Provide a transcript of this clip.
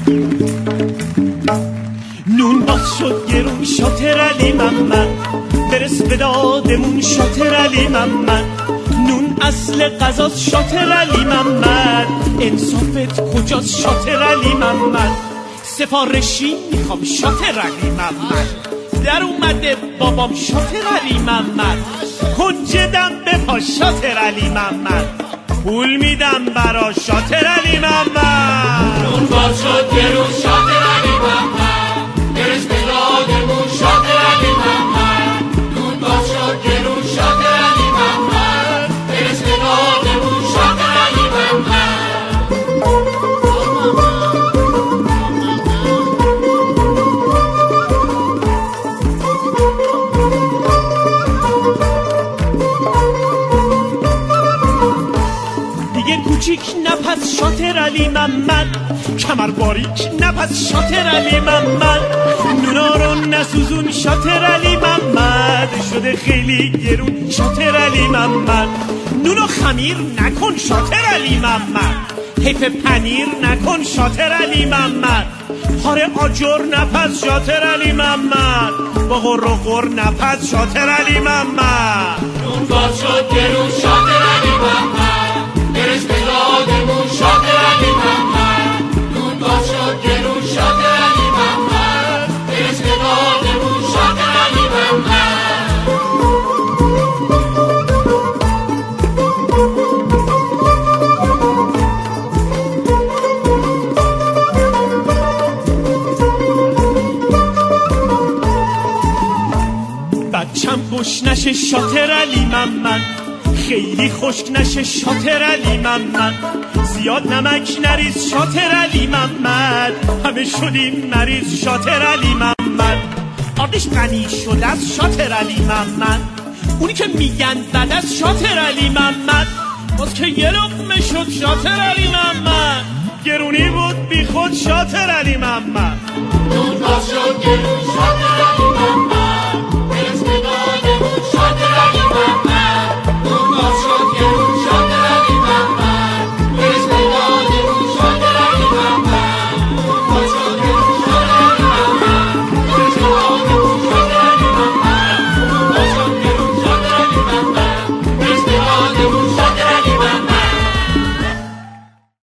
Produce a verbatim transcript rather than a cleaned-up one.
نون باز شد گرون شاطر علی محمد، برس به دادمون شاطر علی محمد. نون اصل غذاست شاطر علی محمد، انصافت کجاست شاطر علی محمد. سفارشی میخوام شاطر علی محمد، در اومده بابام شاطر علی محمد. کنجدم به پا شاطر علی محمد، پول میدم برا شاطر علی محمد. نون باز شد گرون شاطر علی محمد، برس به دادمون شاطر علی محمد. نون باز شد گرون شاطر علی محمد، برس به دادمون شاطر علی محمد. کوچیک نپس شاطر علی محمد، کمر باریک نپس شاطر علی محمد. نونا رو نسوزون شاطر علی محمد، شده خیلی گرون شاطر علی محمد. نونو خمیر نکن شاطر علی محمد، حیف پنیر نکن شاطر علی محمد. پاره آجر نپس شاطر علی محمد، با غر و غر نپس شاطر علی محمد. نون باز شد گرون شاطر علی محمد، برس به دادمون شاطر علی محمد. نون باز شد گرون شاطر علی محمد، برس به دادمون شاطر علی محمد. بچم خوش نشه شاطر علی محمد، خیلی خشک نشه شاطر علی محمد. زیاد نمک نریز شاطر علی محمد، همه شدیم مریض شاطر علی محمد. آردش غنی شده از شاطر علی محمد، اونی که میگن بد از شاطر علی محمد. باز که یه لقمه شد شاطر علی محمد، گرونی بود بی خود شاطر علی محمد. نون باز شد گرون شاطر